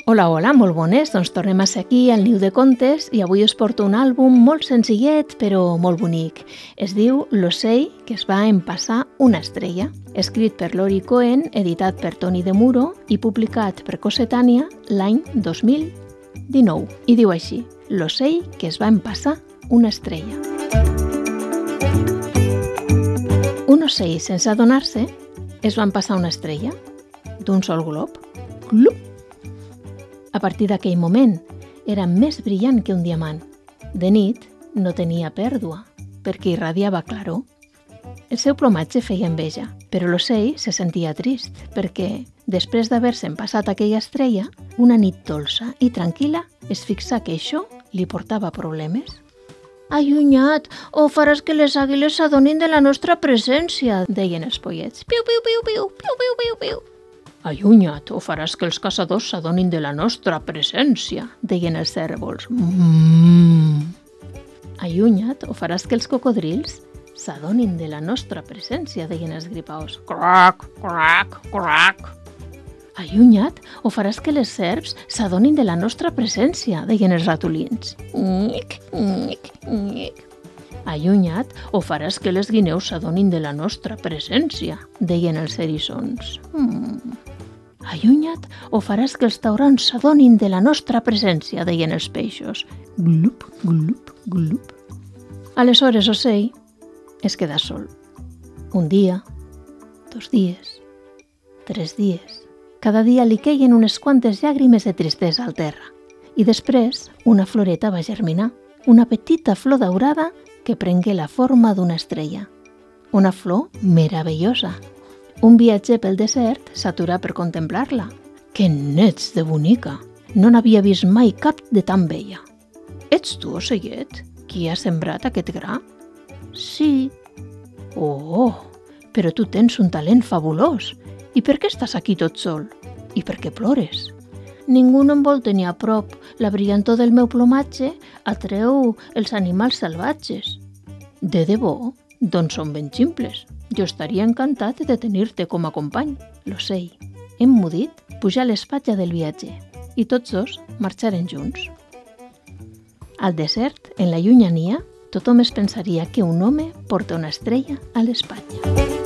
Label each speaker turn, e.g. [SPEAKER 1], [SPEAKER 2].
[SPEAKER 1] Hola, hola, molt bones. Doncs tornem a ser aquí al Niu de Contes i avui us porto un àlbum molt senzillet però molt bonic. Es diu L'ocell que es va empassar una estrella. Escrit per Lori Cohen, editat per Toni de Muro i publicat per Cossetània l'any 2019. I diu així: L'ocell que es va empassar una estrella. Un ocell, sense adonar-se, es va empassar una estrella d'un sol glop. Glup! A partir d'aquell moment, era més brillant que un diamant. De nit, no tenia pèrdua, perquè irradiava claror. El seu plomatge feia enveja, però l'ocell se sentia trist, perquè, després d'haver-se empassat aquella estrella, una nit dolça i tranquil·la es fixà que això li portava problemes. «Allunyat, o faràs que les àguiles s'adonin de la nostra presència», deien els pollets. «Piu, piu, piu, piu, piu, piu, piu, piu». «Allunya't, o faràs que els caçadors s'adonin de la nostra presència», deien els cérvols. «Allunya't, o faràs que els cocodrils s'adonin de la nostra presència», deien els gripaus. «Crac, crac, crac». «Allunya't, o faràs que les serps s'adonin de la nostra presència», deien els ratolins. «Nyic, nyic, nyic». «Allunya't, o faràs que les guineus s'adonin de la nostra presència», deien els eriçons. «Allunya't, o faràs que els taurons s'adonin de la nostra presència», deien els peixos. Glup, glup, glup. Aleshores, ocell es quedà sol. Un dia, 2 dies, 3 dies. Cada dia li queien unes quantes llàgrimes de tristesa al terra. I després, una floreta va germinar, una petita flor daurada que prengué la forma d'una estrella. Una flor meravellosa. Un viatger pel desert s'aturà per contemplar-la. Que n'ets de bonica! No n'havia vist mai cap de tan bella. Ets tu, ocellet, qui ha sembrat aquest gra? Sí. Oh, però tu tens un talent fabulós. I per què estàs aquí tot sol? I per què plores? Ningú no em vol tenir a prop. La brillantor del meu plomatge atreu els animals salvatges. De debò? Doncs són ben ximples. Jo estaria encantat de tenir-te com a company. L'ocell, emmudit, pujà a l'espatlla del viatger i tots dos marxaren junts. Al desert, en la llunyania, tothom es pensaria que un home porta una estrella a l'espatlla.